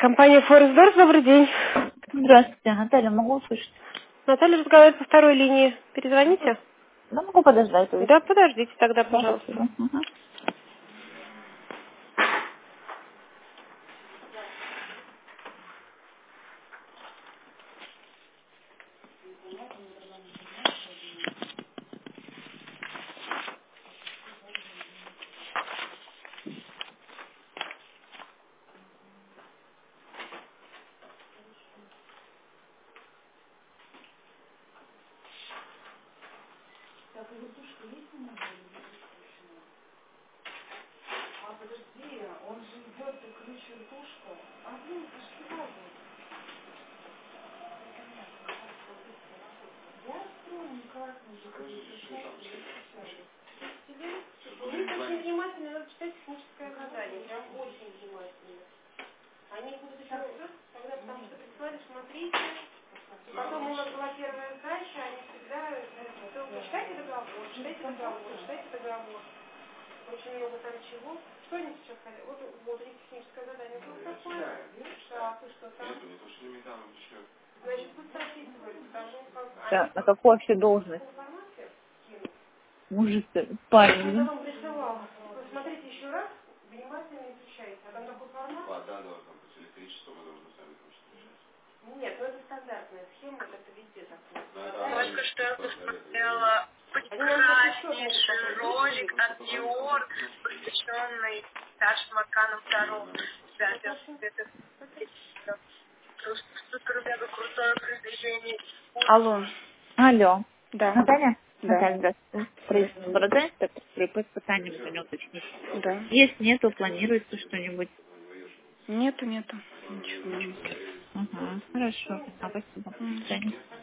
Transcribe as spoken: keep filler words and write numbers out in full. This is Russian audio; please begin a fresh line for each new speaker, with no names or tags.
Компания Форестдорф, добрый день.
Здравствуйте, Наталья, могу услышать?
Наталья разговаривает по второй линии. Перезвоните?
Да, могу подождать. То есть.
Да, подождите тогда,
Да,
пожалуйста.
спасибо. Мгм.
Они очень внимательно, надо читать техническое задание, прям очень внимательно. Они будут еще, когда потому что прислали, смотрите, и потом у нас была первая сдача, они всегда, вы читайте договор, читайте договор, читайте договор. Очень много там чего. Что они сейчас хотят? Вот, вот у них техническое задание было такое. Так, и что там? Значит, быстро описывали, потому как
Да,
они
на
просто
какую вообще должность?
информацию кинут.
Может,
Я
парень, да?
вам присылала. Посмотрите еще раз, внимательно изучайте. А там такой формат? Вода должна быть, электричество мы должны сами там что решать. Нет, ну это стандартная схема, это везде такое.
Только что я посмотрела прекраснейший ролик от Диор, посвященный старшим арканам Таро. Ребята, это просто супер-мега крутое произведение.
Алло.
Алло.
Да.
Наталья?
Да.
Наталья, здравствуйте. Строительный борода, инспектор по испытаниям звоню уточнить.
Да.
Если нету, планируется что-нибудь?
Нету, нету. Ничего нет.
Ага, хорошо. А, спасибо. До
М.
свидания.